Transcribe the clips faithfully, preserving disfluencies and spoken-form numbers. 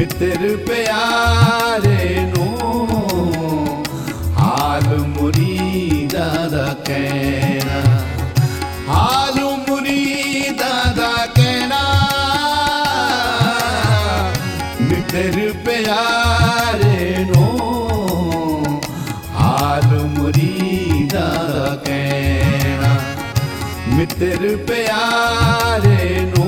मित्र प्यारे नू हाल मुरीदा दा कहना, हाल मुरीदा दा कहना। मित्र प्यारे नू हाल मुरीदा दा कहना, मित्र प्यारे नू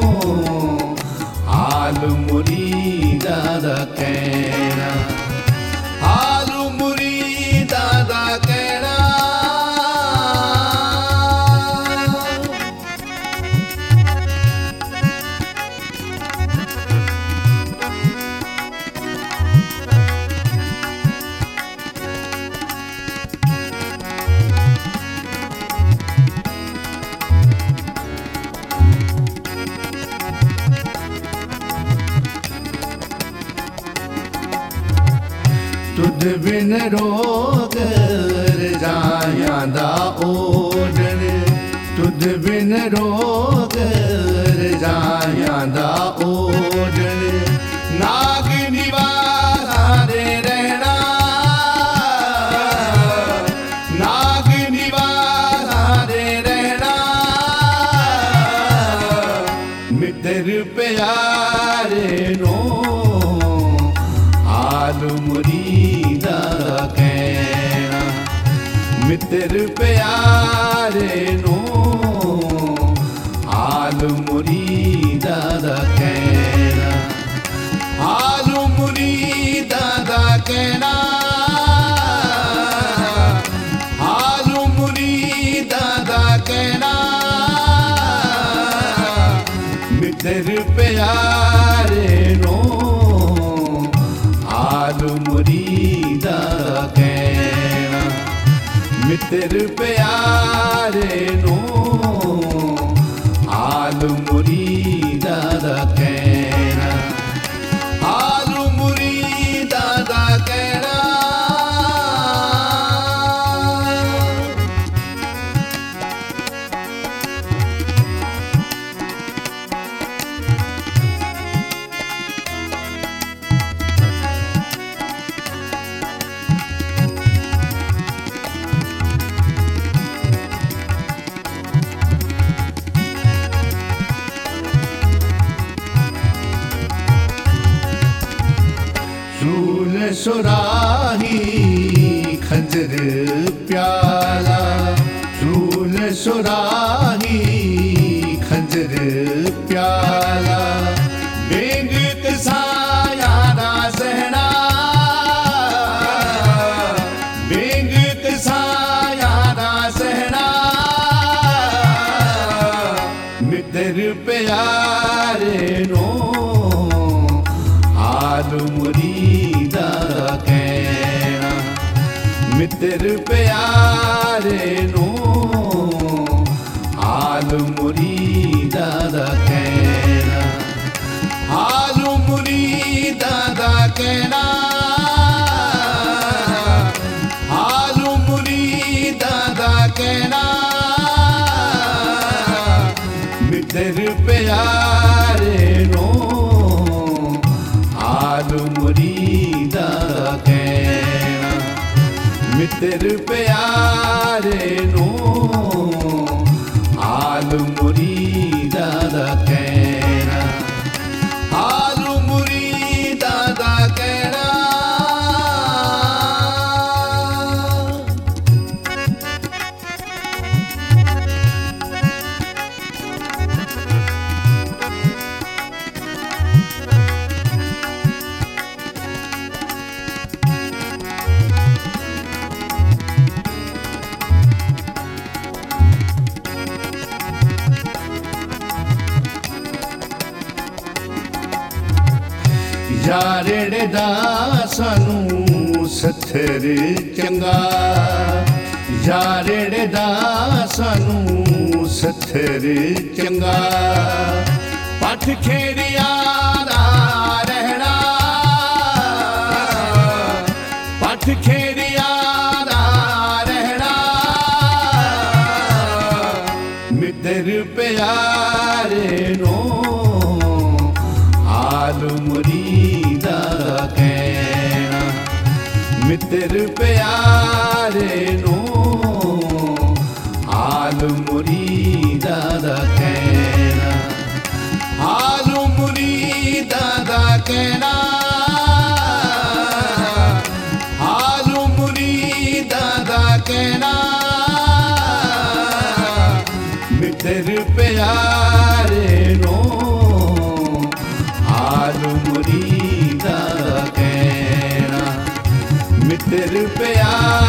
हाल मुरीदा दा कहना, हाल मुरीदा दा कहना। तुध बिन रोग रजायां दा ओढ़न, तुध बिन रोग रजायां दा ओढ़न। नाग निवारा रे रहना, नाग निवारा रे रहना। मित्र प्यारे नो हाल मुरीदा कहना, मित्र प्यारे नू हाल मुरीदा कहना, हाल मुरीदा कहना, हाल मुरीदा कहना। मित्र प्यारे नू हाल मुरीदा कहना, मित्र प्यारे नू हाल मुरीदा कहना, हाल मुरीदा कहना। शूल सुराही खंजर प्याला, शूल सुराही खंजर प्याला। बेंग कसाया दा सहना, बेंग कसाया दा सहना। मित्र प्यारे नो हाल मुरीदा कहना, मित्र प्यारे नू हाल मुरीदा कहना, हाल मुरीदा कहना, हाल मुरीदा कहना। मित्र प्यारे नू हाल मुरीदा कहना, मित्र प्यारे नू हाल मुरीदा कहना, हाल मुरीदा कहना। यारेड़े दा सानू सत्थर चंगा, यारेड़े दा सानू सत्थर चंगा। पठ खेड़िया दा रहना, पठ खेड़िया दा रहना। मित्र प्यारे नो हाल मुरीदा मित्र प्यारे नो हाल मुरीदा दा कहना, हाल मुरीदा दा कहना, हाल मुरीदा दा कहना, मित्र प्यारे नो हाल मुरीदा दा कहना, मित्र प्यारे